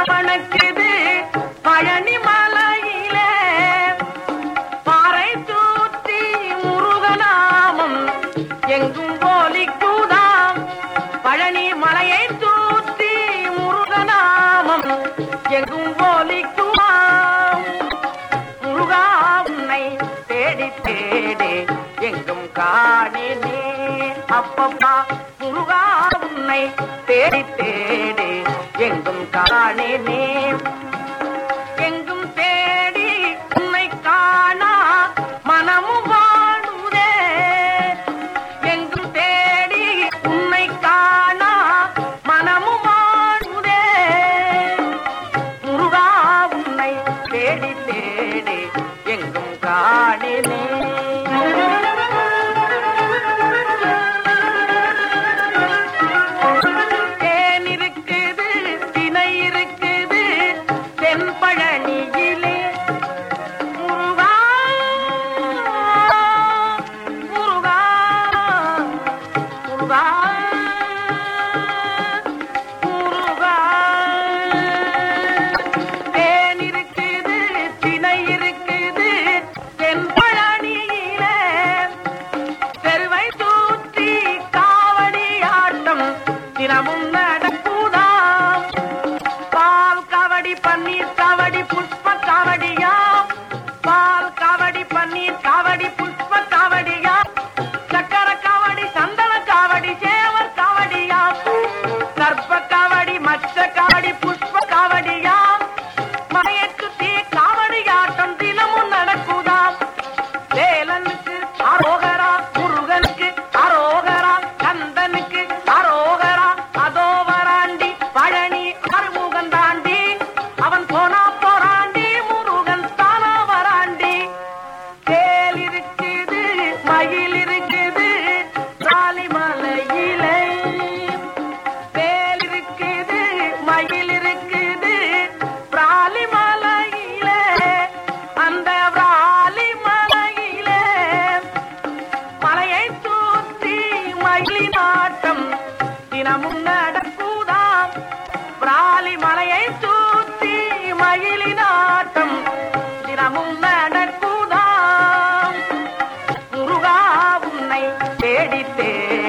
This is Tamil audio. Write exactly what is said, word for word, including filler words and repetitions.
வணக்குது பழனி மலையிலே பாறை தூத்தி முருகநாமம் எங்கும் போலிக்குதாம். பழனி மலையை தூத்தி முருகநாமம் எங்கும் போலிக்குதாம். முருகா உன்னை தேடி தேடி எங்கும் காணினே அப்பப்பா. முருகா உன்னை தேடி தேடி எங்கும் காணினே. எங்கும் தேடி உன்னை காணா மனமும் வாழுதே. எங்கும் தேடி உன்னை காணா மனமும் வாழுதே. முருகா உன்னை தேடி தேடி எங்கும் காணினே. தினமும் நடக்குதாம். பால் கவடி பன்னீர் கவடி புஷ்ப கவடியா. பால் கவடி பன்னீர் கவடி புஷ்ப கவடியா. சக்கர கவடி சந்தன கவடி சேவர் கவடியா. கற்ப கவடி மச்ச கவடி புஷ்ப கவடியா. மலையக்கு தீ காவடியாட்டம் தினமும் நடக்குதாம். வேலனுக்கு அரோகரா, முருகனுக்கு அரோகரா, கந்தனுக்கு அரோகரா. அதோ வராண்டி பழனி அறுமுகன் தாண்டி அவன் போனா போராண்டி முருகன் தானா வராண்டி. தேல் இருக்குது மயில் இருக்குது ராலிமலையிலே. தேல் இருக்குது மயில் இருக்குது ராலிமலையிலே. அந்த ராலிமலையிலே மலையை தூத்தி மயிலின் ஆட்டம் தினமும் நடக்குதாம். பிராலி மலையை தூத்தி மயிலின் ஆட்டம் தினமும் நடக்குதாம். முருகா உன்னை தேடி தேடி